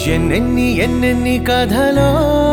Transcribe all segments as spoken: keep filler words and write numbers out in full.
ఎన్నెన్ని ఎన్నెన్ని కథలో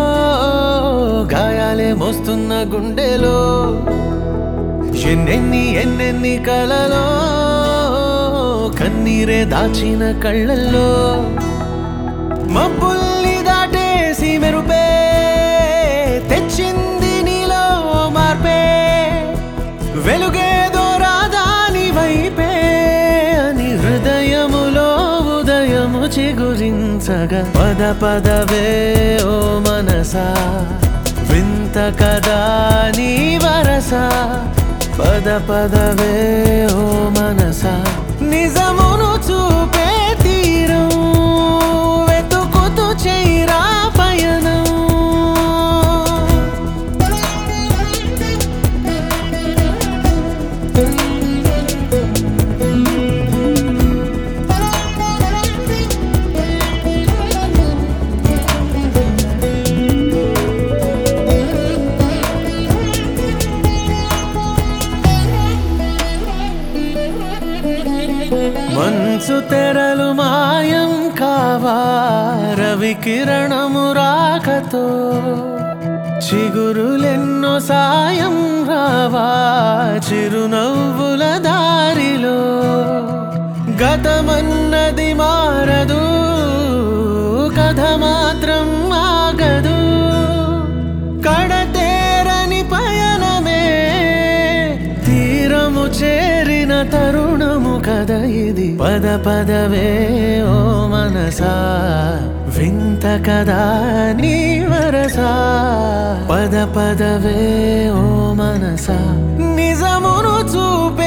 గాయాలే మోస్తున్న గుండెలో ఎన్నెన్ని ఎన్నెన్ని కలలో కన్నీరే దాచిన కళ్ళల్లో మబ్బుల్ని దాటేసి మెరుపే తెచ్చింది నీలో మార్పే వెలుగేదో రాదాని వైపే అని హృదయములో ఉదయము చిగురించగా పద పదవే ఓ మనసా వింత కదా నీ వరస పద పదవే ఓ మనసా నిజమును చూపే తీరం వెతుకుతూ చేరా పయనం మంచు తెరలు మాయం కావా రవి కిరణము రాకతో చిగురులెన్నో సాయం రావా చిరునవ్వుల దారిలో గతమన్నది మారదు కథ మాత్రం ఆగదు కడతేరని పయనమే తీరము చేరిన తరుణము కథ ఇది పద పదవే ఓ మనసా వింత కదా నీ వరసా పద పదవే ఓ మనసా నిజమును చూపే